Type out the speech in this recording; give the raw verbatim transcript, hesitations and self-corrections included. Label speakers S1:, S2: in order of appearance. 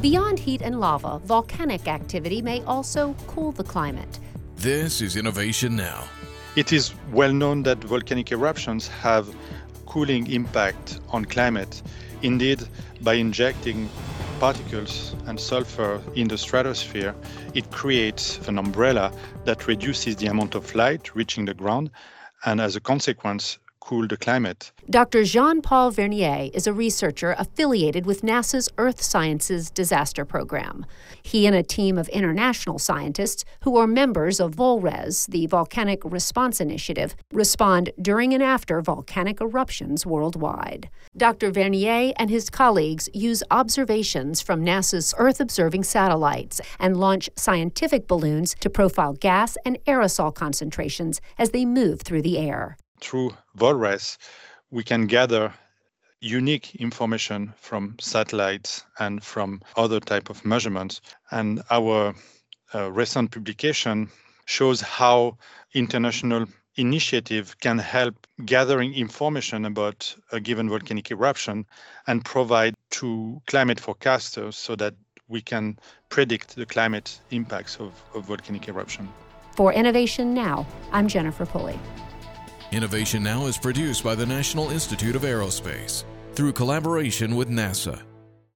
S1: Beyond heat and lava, volcanic activity may also cool the climate.
S2: This is Innovation Now.
S3: It is well known that volcanic eruptions have cooling impact on climate. Indeed, by injecting particles and sulfur in the stratosphere, it creates an umbrella that reduces the amount of light reaching the ground and, as a consequence, cool the climate.
S1: Doctor Jean-Paul Vernier is a researcher affiliated with NASA's Earth Sciences Disaster Program. He and a team of international scientists who are members of VOLRES, the Volcanic Response Initiative, respond during and after volcanic eruptions worldwide. Doctor Vernier and his colleagues use observations from NASA's Earth-observing satellites and launch scientific balloons to profile gas and aerosol concentrations as they move through the air.
S3: Through VOLRES, we can gather unique information from satellites and from other type of measurements. And our uh, recent publication shows how international initiative can help gathering information about a given volcanic eruption and provide to climate forecasters so that we can predict the climate impacts of, of volcanic eruption.
S1: For Innovation Now, I'm Jennifer Pulley.
S2: Innovation Now is produced by the National Institute of Aerospace through collaboration with NASA.